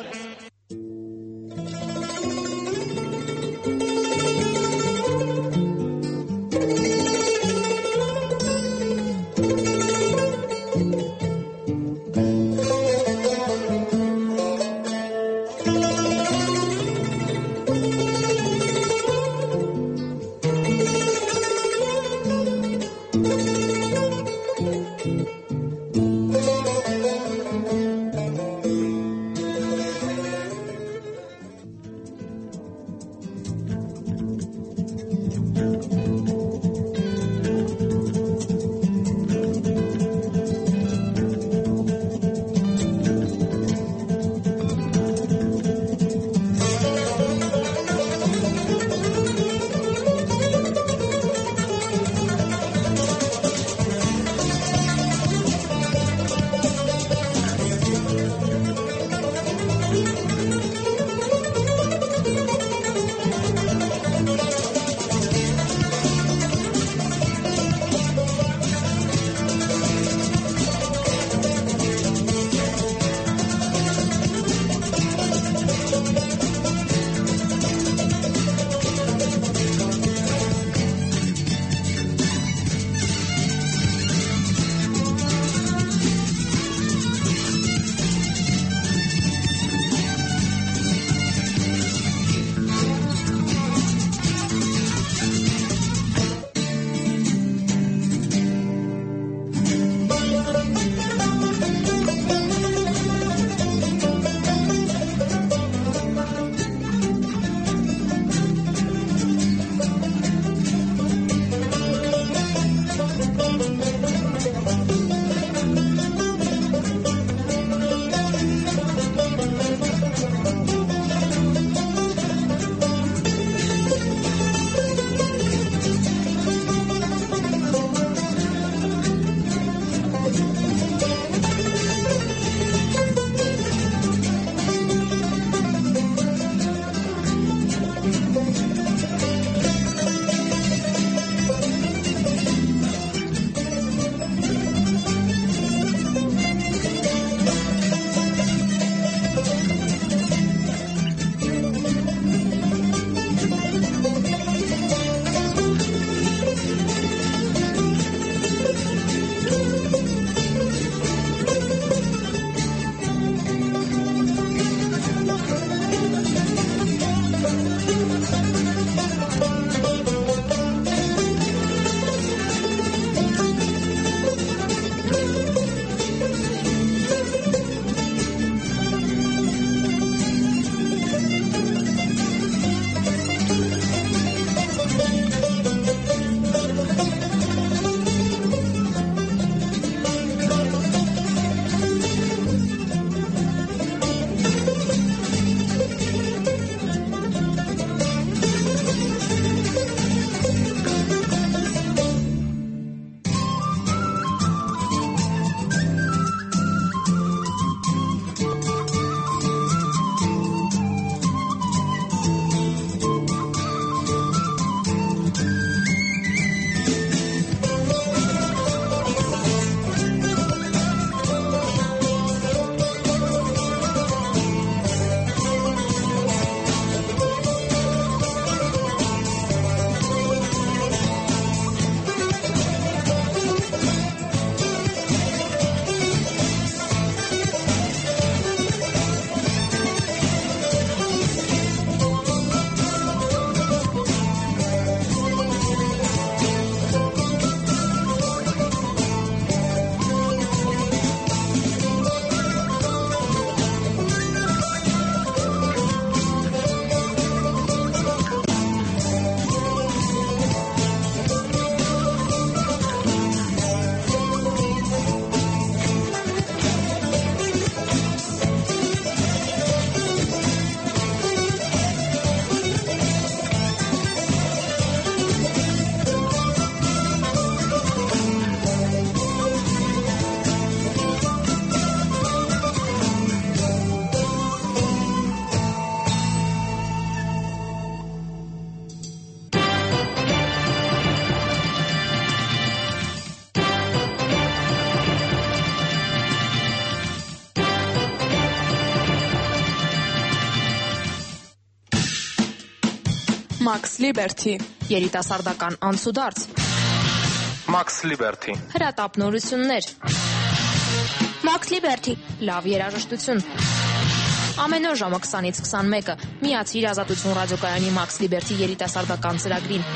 Max Liberty, երիտասարդական անցուդարձ, Max Liberty, հրատապնորություններ, Max Liberty, լավ երաժշտություն։ Ամեն օր ժամը քսանից քսանմեկը միացիր Ազատություն ռադիոկայանի Max Liberty երիտասարդական ծրագրին։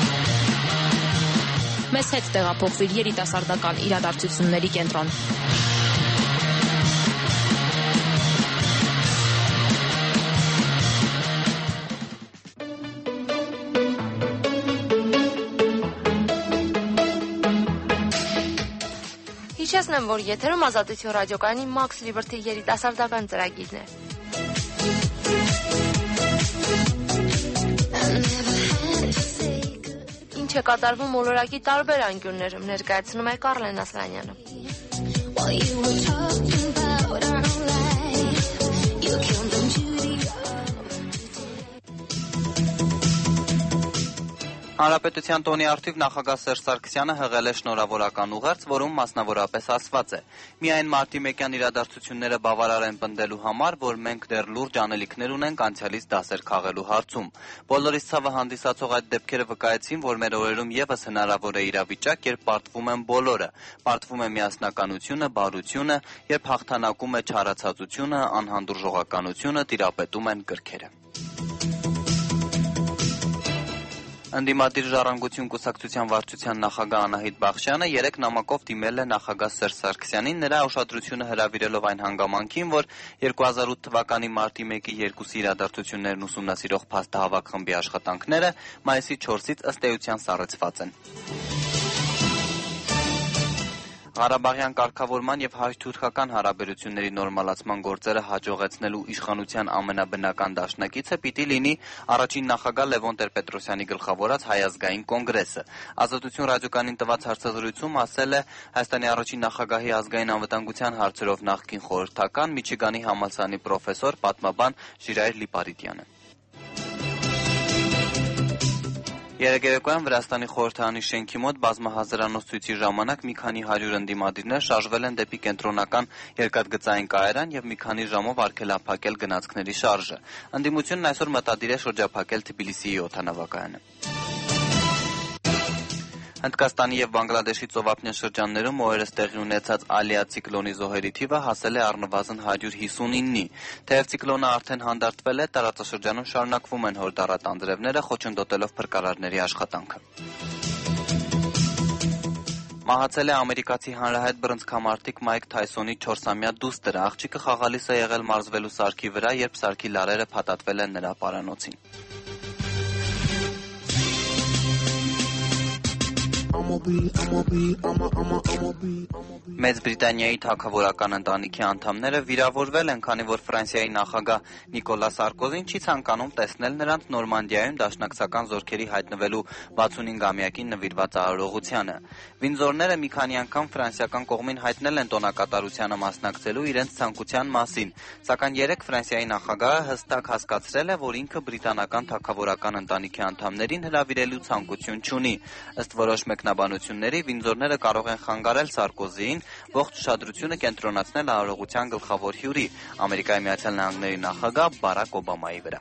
Մեզ հետ տեղափոխվիր երիտասարդական իրադարձությունների կենտրոն։ Հիշեցնեմ, որ եթերում Ազատություն ռադիոկայանի Max Liberty երիտասարդական ծրագիրն է։ Ինչ է կատարվում մոլորակի տարբեր անկյուններում, ներկայացնում է Կարլեն Ասլանյանը։ Հանրապետության տոնի առթիվ նախագահ Սերժ Սարգսյանը հղել է շնորհավորական ուղերձ, որում մասնավորապես ասված է. «Միայն մարտի մեկյան իրադարձությունները բավարար են պնդելու համար, որ մենք դեռ լուրջ անելիքներ ունենք անցյալից դասեր քաղելու հարցում։ Բոլորիս ցավը հանդիսացող այդ դեպքերը վկայեցին, որ մեր օրերում ևս հնարավոր է իրավիճակ, երբ պարտվում են բոլորը, պարտվում է միասնականությունը, բարությունը, երբ հաղթանակում է չարացածությունը, անհանդուրժողականությունը, տիրապետում են կրքերը»։ Ընդդիմադիր ժառանգություն կուսակցության վարչության նախագահ Անահիտ Բախշյանը երեկ նամակով դիմել է նախագահ Սերժ Սարգսյանին, նրա ուշադրությունը հրավիրելով այն հանգամանքին, որ երկու հազար ութ թվականի մարտի մեկի երկուսի իրադարձություններն ուսումնասիրող փաստահավաք խմբի աշխատանքները մայիսի չորսից ըստ էության սառեցված են։ Ղարաբաղյան կարգավորման և հայ-թուրքական հարաբերությունների նորմալացման գործերը հաջողեցնելու իշխանության ամենաբնական դաշնակիցը պիտի լինի առաջին նախագահ Լևոն Տեր-Պետրոսյանի գլխավորած Հայ ազգային կոնգրեսը։ Ազատություն ռադիոկայանին տված հարցազրույցում ասել է Հայաստանի առաջին նախագահի ազգային անվտանգության հարցերով նախկին խորհրդական Միչիգանի համալսարանի պրոֆեսոր, պատմաբան Ժիրայր Լիպարիտյանը։ Երեկոյան Վրաստանի խորհրդարանի շենքի մոտ բազմահազարանոց ցույցի ժամանակ մի քանի հարյուր ընդդիմադիրներ շարժվել են դեպի կենտրոնական երկաթգծային կայարան եւ մի քանի ժամով արգելափակել գնացքների շարժը։ Ընդդիմությունն այսօր մտադիր է շրջափակել Թբիլիսիի օդանավակայանը։ Հնդկաստանի եւ Բանգլադեշի ծովափնյա շրջաններում օրերս տեղի ունեցած Ալիա ցիկլոնի զոհերի թիվը հասել է առնվազն հարյուր հիսունինի։ Թեև ցիկլոնը արդեն հանդարտվել է, տարածաշրջանում շարունակվում են հորդառատ անձրևները, խոչընդոտելով փրկարարների աշխատանքը։ Մահացել է ամերիկացի հանրահայտ բռնցքամարտիկ Մայք Թայսոնի չորսամյա դուստր։ Աղջիկը խաղալիս է եղել մարզվելու սարքի վրա, երբ սարքի լարերը փաթաթվել են նրա պարանոցին։ Մեծ Բրիտանիայի թագավորական ընտանիքի անդամները վիրավորվել են, քանի որ Ֆրանսիայի նախագահ Նիկոլա Սարկոզին չի ցանկանում տեսնել նրանց Նորմանդիայում դաշնակցական զորքերի հայտնվելու վաթսունհինգամյակին նվիրված արարողությանը։ Վինձորները մի քանի անգամ ֆրանսիական կողմին հայտնել են տոնակատարությանը մասնակցելու իրենց ցանկության մասին, սակայն երեկ Ֆրանսիայի նախագահը հստակ հասկացրել է, որ ինքը բրիտանական թագավորական ընտանիքի անդամներին հրավիրելու ցանկություն չունի։ Ըստ որոշ մեկնաբանությունների Վինձորները կարող են խանգարել Սարկոզիին ողջ ուշադրությունը կենտրոնացնել արարողության գլխավոր հյուրի՝ Ամերիկայի Միացյալ Նահանգների նախագահ Բարակ Օբամայի վրա։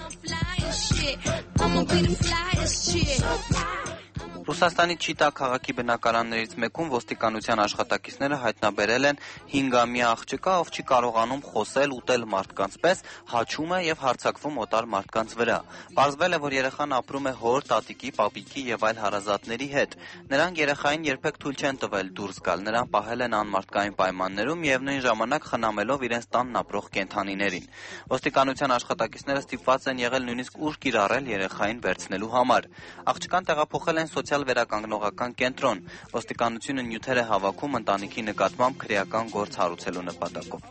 Ռուսաստանի Չիտա քաղաքի բնակարաններից մեկում ոստիկանության աշխատակիցները հայտնաբերել են հինգամյա աղջկա, ով չի կարողանում խոսել, ուտել մարդկանց պես, հաչում է եւ հարձակվում օտար մարդկանց վրա։ Պարզվել է, որ երեխան ապրում է հոր, տատիկի, պապիկի եւ այլ հարազատների հետ։ Նրանք երեխային երբեք թույլ չեն տվել դուրս գալ, նրան պահել են անմարդկային պայմաններում, միևնույն ժամանակ խնամելով իրենց տանն ապրող կենդանիներին։ Ոստիկանության աշխատակիցները ստիպված են եղել նույնիսկ ուժ կիրառել երեխային վերցնելու համար։ Աղջկան տեղափոխել են սոցիալ վերականգնողական կենտրոն։ Ոստիկանությունը նյութեր է հավաքում ընտանիքի նկատմամբ քրեական գործ հարուցելու նպատակով։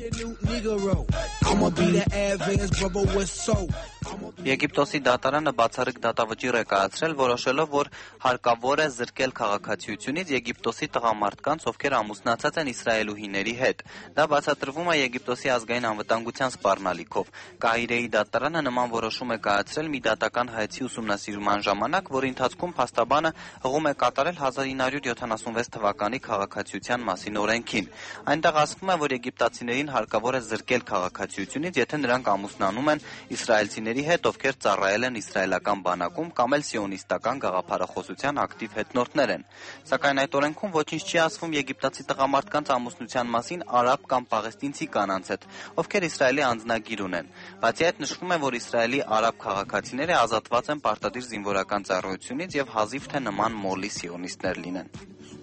Եգիպտոսի դատարանը բացառիկ դատավճիռ է կայացրել, որոշելով, որ հարկավոր է զրկել քաղաքացիությունից Եգիպտոսի տղամարդկանց, ովքեր ամուսնացած են իսրայելուհիների հետ։ Դա բացատրվում է Եգիպտոսի ազգային անվտանգության սպառնալիքով։ Կահիրեի դատարանը նման որոշում է կայացրել մի դատական հայցի ուսումնասիրման ժամանակ, որի ընթացքում փաստաբանը հղում է կատարել հազար ինը հարյուր յոթանասունվեց թվականի քաղաքացիության մասին օրենքին։ Այնտեղ ասվում է, որ եգիպտացիներին հարկավոր է զրկել քաղաքացիությունից, եթե նրանք ամուսնանում են իսրայելցիների հետ, ովքեր ծառայել են իսրայելական բանակում կամ էլ սիոնիստական գաղափարախոսության ակտիվ հետնորդներ են։ Սակայն այդ օրենքում ոչինչ չի ասվում եգիպտացի տղամարդկանց ամուսնության մասին արաբ կամ պաղեստինցի կանանց հետ, ովքեր Իսրայելի անձնագիր ունեն։ Բացի այդ նշվում է, որ Իսրայելի արաբ քաղաքացիները ազատված են պարտադիր զինվորական ծառայությունից եւ հազիվ թե նման մոլի սիոնիստներ լինեն։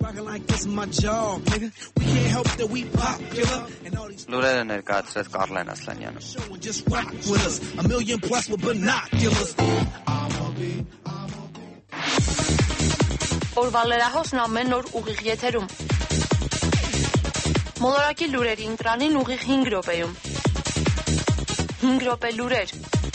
Լուրերը ներկայացրեց Կարլեն Ասլանյանը։ Օրվա լրահոսն ամեն օր ուղիղ եթերում։ Մոլորակի լուրերի ընտրանին ուղիղ հինգ րոպեում։ հինգ րոպե լուրեր։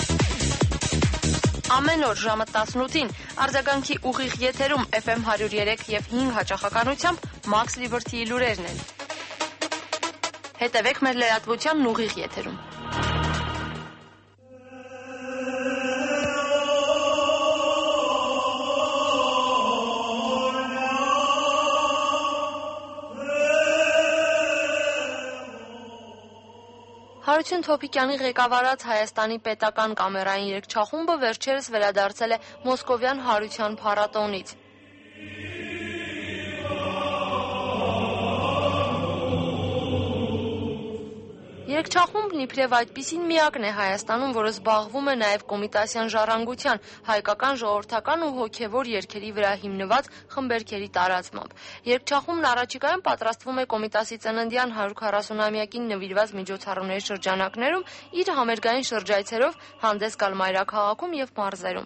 Ամեն օր ժամը տասնութին արձագանքի ուղիղ եթերում Էֆ Էմ հարյուր երեք եւ հինգ հաճախականությամբ Max Liberty-ի լուրերն են։ Հետևեք մեր լրատվությանն ուղիղ եթերում։ Հարություն Թոփիկյանի ղեկավարած Հայաստանի պետական կամերային երգչախումբը վերջերս վերադարձել է Մոսկովյան Հարության փառատոնից։ Երգչախումբն իբրև այդպիսին միակն է Հայաստանում, որը զբաղվում է նաև կոմիտասյան ժառանգության, հայկական ժողովրդական ու հոգևոր երգերի վրա հիմնված խմբերգերի տարածմամբ։ Երգչախումբն առաջիկայում պատրաստվում է կոմիտասի ծննդյան հարյուր քառասունամյակին նվիրված միջոցառումների շրջանակներում իր համերգային շրջայցերով հանդես գալ մայրաքաղաքում և մարզերում։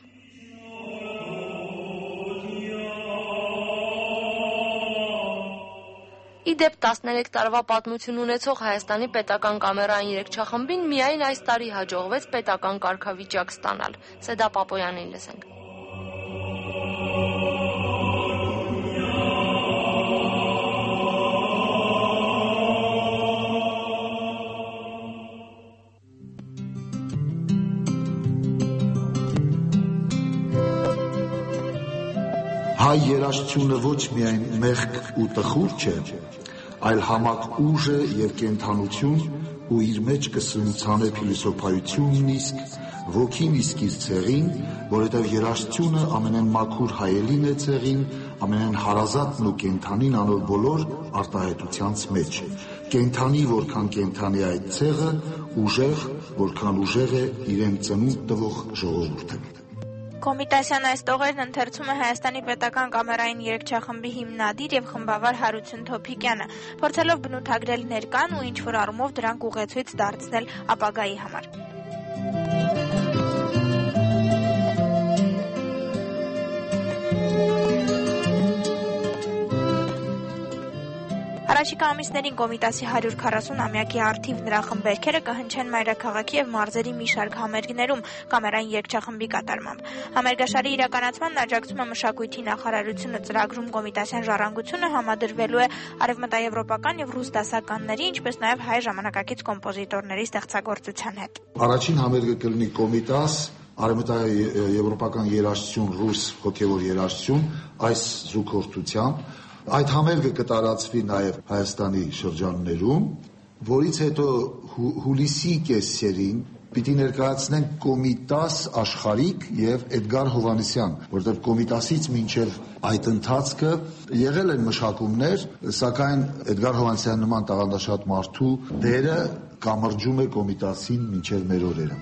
Իդեպ տասներեք տարվա պատմություն ունեցող Հայաստանի պետական կամերային երգչախմբին միայն այս տարի հաջողվեց պետական կարգավիճակ ստանալ։ Սեդա Պապոյանին լսենք։ Հայ երաժշտությունը ոչ միայն մեղք ու տխուր չէ, այլ համակ ուժ է եւ կենթանություն ու իր մեջ կսնուցանե փիլիսոփայությունն իսկ, ոգին իսկ իր ցեղին, որովհետեւ երաժշտությունը ամենեն մաքուր հայելին է ցեղին, ամենեն հարազատն ու կենթանին անոր բոլոր արտահայտությանց մեջ է։ Կենթանի որքան կենթանի է այդ ցեղը, ուժեղ որքան ուժեղ է իրեն ծնունդ տվող ժողովուրդը։ Կոմիտասյան այս տողերն ընթերցում է Հայաստանի պետական կամերային երգչախմբի հիմնադիր եւ խմբավար Հարություն Թոփիկյանը, փորձելով բնութագրել ներկան ու ինչ-որ առումով դրանք ուղեցույց դարձնել ապագայի համար։ Առաջիկա ամիսներին Կոմիտասի հարյուր քառասուն-ամյակի առթիվ նրա խմբերգերը կհնչեն մայրաքաղաքի եւ մարզերի մի շարք համերգներում կամերային երգչախմբի կատարմամբ։ Համերգաշարի իրականացմանն աջակցում է Մշակույթի նախարարությունը, ծրագրում Կոմիտասյան ժառանգությունը համադրվելու է արևմտաեվրոպական եւ ռուս դասականների, ինչպես նաեւ հայ ժամանակակից կոմպոզիտորների ստեղծագործության հետ։ Առաջին համերգը կլինի Կոմիտաս, արևմտաեվրոպական երաժշտություն, ռուս հոգեվոր երաժշտություն այս զուգորդությամբ։ Այդ համերգը կտարածվի նաև Հայաստանի շրջաններում, որից հետո հուլիսի կեսերին պիտի ներկայացնենք Կոմիտաս աշխարհիկ եւ Էդգար Հովհաննիսյան, որտեղ Կոմիտասից մինչեւ այդ ընթացքը եղել են մշակումներ, սակայն Էդգար Հովհաննիսյան նման տաղանդաշատ մարդու դերը կամրջում է Կոմիտասին մինչեւ մեր օրերը։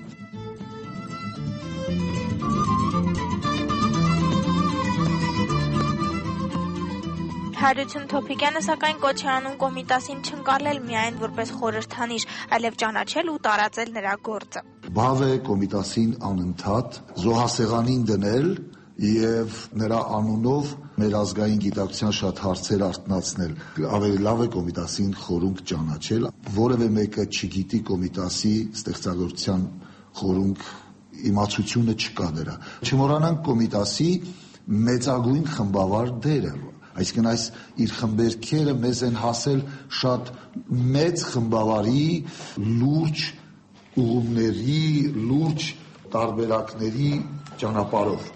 Հարություն Թոփիկյանը սակայն կոչ է անում Կոմիտասին չընկալել միայն որպես խորհրդանիշ, այլև ճանաչել ու տարածել նրա գործը։ Բավ է Կոմիտասին անընդհատ զոհասեղանին դնել եւ նրա անունով մեր ազգային գիտակցության շատ հարցեր արթնացնել։ Ավելի լավ է Կոմիտասին խորունկ ճանաչել, որևէ մեկը չգիտի Կոմիտասի ստեղծագործության խորունկ իմացությունը չկա դրա։ Չմոռանանք Կոմիտասի մեծագույն խմբավար դերը։ Այսինքն այս իր խմբերգերը մեզ են հասել շատ մեծ խմբավարի, լուրջ ուղումների, լուրջ տարբերակների ճանապարհով։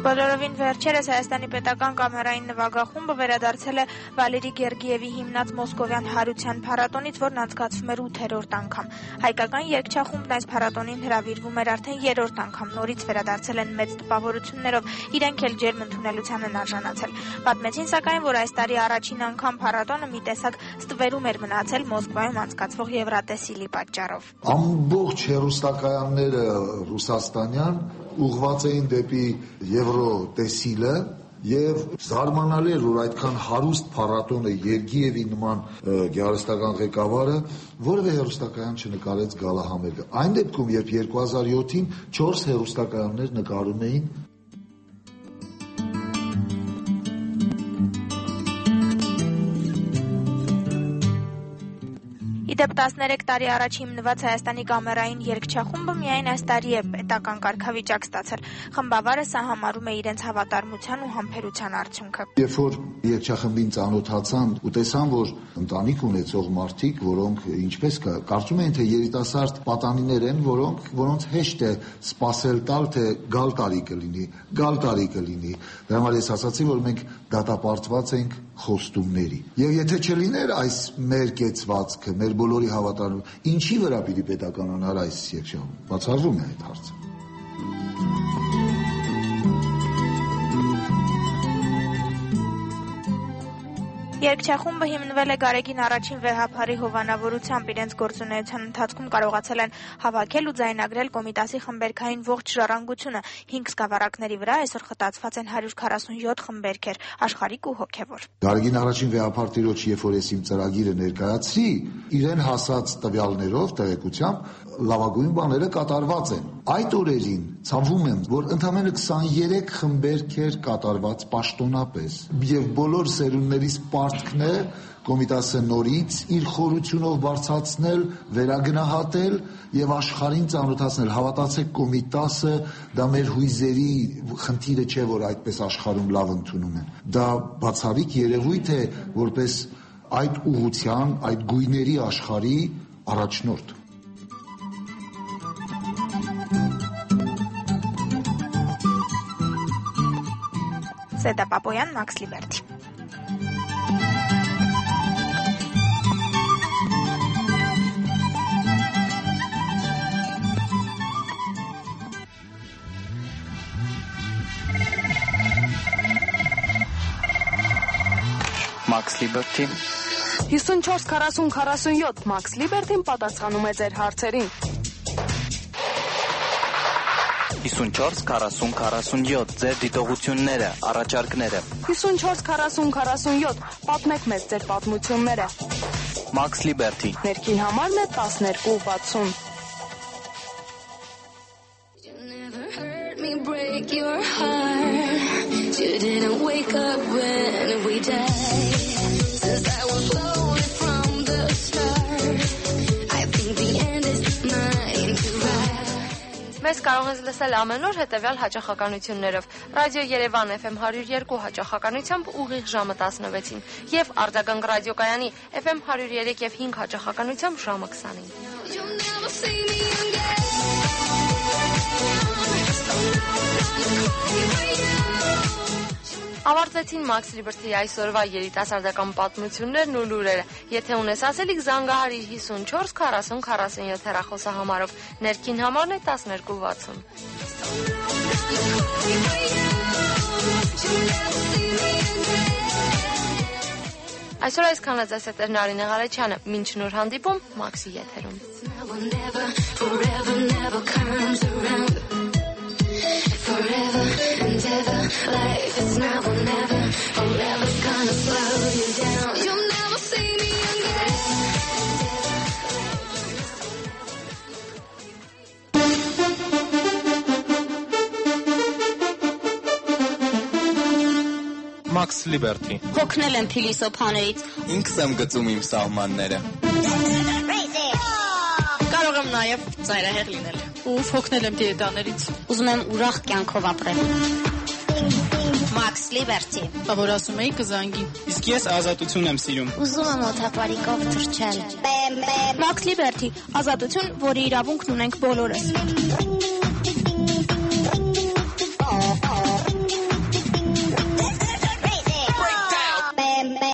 Բոլորովին վերջերս Հայաստանի պետական կամերային նվագախումբը վերադարձել է Վալերի Գերգիևի հիմնած Մոսկովյան հարության փառատոնից, որն անցկացվում էր ութերորդ անգամ։ Հայկական երգչախումբն այս փառատոնին հրավիրվում էր արդեն երրորդ անգամ, նորից վերադարձել են մեծ տպավորություններով, իրենք էլ ջերմ ընդունելության են արժանացել։ Պատմեցին սակայն, որ այս տարի առաջին անգամ փառատոնը մի տեսակ ստվերում էր մնացել Մոսկվայում անցկացվող Եվրատեսիլի պատճառով։ Ամբողջ հեռուստակայանները ռուսաստանյան ուղղված էին դեպի Եվրոտեսիլը եւ զարմանալի էր, որ այդքան հարուստ փառատոնը Գերգիևի նման գեղարվեստական ղեկավարը որևէ հեռուստակայան չնկարեց գալահամերգը։ Այն դեպքում, երբ երկու հազար յոթին չորս հեռուստակայաններ նկարում էին Իդեպ տասներեք տարի առաջ հիմնված Հայաստանի կամերային երգչախումբը միայն այս տարի է պետական կարգավիճակ ստացել։ Խմբավարը սա համարում է իրենց հավատարմության ու համբերության արդյունքը։ Երբ որ երգչախմբին ծանոթացան ու տեսան, որ ընտանիք ունեցող մարդիկ, որոնք ինչպես կարծում էին, թե երիտասարդ պատանիներ են, որոնք որոնց հեշտ է սпасել տալ, թե գալ տարի կլինի, գալ տարի կլինի։ Դրա համար ես ասացի, որ մենք դատապարտված ենք խոստումների։ Եվ եթե չլիներ այս մեր կեցվածքը, մեր բոլորի հավատարում, ինչի վրա պիտի պետականանար այս երգչախումբը։ Բացառվում է այդ հարցը։ Երգչախումբը հիմնվել է Գարեգին առաջին վեհափարի հովանավորությամբ, իրենց գործունեության ընթացքում կարողացել են հավաքել ու ձայնագրել Կոմիտասի խմբերքային ողջ ժառանգությունը։ Հինգ սկավառակների վրա այսօր խտացված են հարյուր քառասունյոթ խմբերքեր, աշխարհիկ ու հոգևոր։ Գարեգին առաջին վեհափար տիրոջ, երբ որ ես իմ ծրագիրը ներկայացրի, իրեն հասած տվյալներով, տեղեկությամբ լավագույն բաները կատարված են։ Այդ օրերին ցավում եմ, որ ընդամենը քսաներեք խմբերքեր կատարված պաշտոնապես եւ բոլոր սերունդներից պարտքն է Կոմիտասը նորից իր խորությունով բարձրացնել, վերագնահատել եւ աշխարհին ծանոթացնել։ Հավատացեք, Կոմիտասը դա մեր հույզերի խնդիրը չէ, որ այդպես աշխարհում լավ ընդունում են։ Դա բացառիկ երևույթ է, որպես այդ ուղղության, այդ գույների աշխարհի առաջնորդ։ Սեդա Պապոյան, Մաքս Լիբերթի։ Մաքս Լիբերթի։ հիսունչորս քառասուն քառասունյոթ Մաքս Լիբերթին պատասխանում է ձեր հարցերին։ հիսունչորս քառասուն քառասունյոթ ձեր դիտողությունները, առաջարկները։ հիսունչորս քառասուն քառասունյոթ պատմեք մեզ ձեր պատմությունները։ Մաքս Լիբերթի։ Ներքին համարն է տասներկու վաթսուն։ Մեզ կարող ես լսել ամեն օր հետևյալ հաճախականություններով. Ռադիո Երևան Էֆ Էմ հարյուր երկու հաճախականությամբ ուղիղ ժամը տասնվեցին եւ Արձագանք ռադիոկայանի Էֆ Էմ հարյուր երեք եւ հինգ հաճախականությամբ ժամը քսանին։ Ավարտեցին Մաքս Լիբերթի այսօրվա երիտասարդական պատմություններն ու լուրերը։ Եթե ունես ասելիք, զանգահարիր հիսունչորս քառասուն քառասունյոթ հեռախոսահամարով։ Ներքին համարն է տասներկու վաթսուն։ Այսօր այսքանը ձեզ հետ էր Նարինե Ղարեչյանը։ Մինչ նոր հանդիպում Մաքսի եթերում։ Forever and ever, life is now or never. Forever's gonna slow you down. You'll never see me again. Մաքս Լիբերթի։ Հոգնել եմ փիլիսոփաներից։ Ինքս եմ գծում իմ սահմանները։ Կարող եմ նաև ծայրահեղ լինել։ Ուֆ, հոգնել եմ դիետաներից։ Ուզում եմ ուրախ կյանքով ապրել։ Մաքս Լիբերթի։ Բա որ ասում էի կզանգի։ Իսկ ես ազատություն եմ սիրում։ Ուզում եմ օթապարիկով թռչել։ Մաքս Լիբերթի, ազատություն, որի իրավունքն ունենք բոլորս։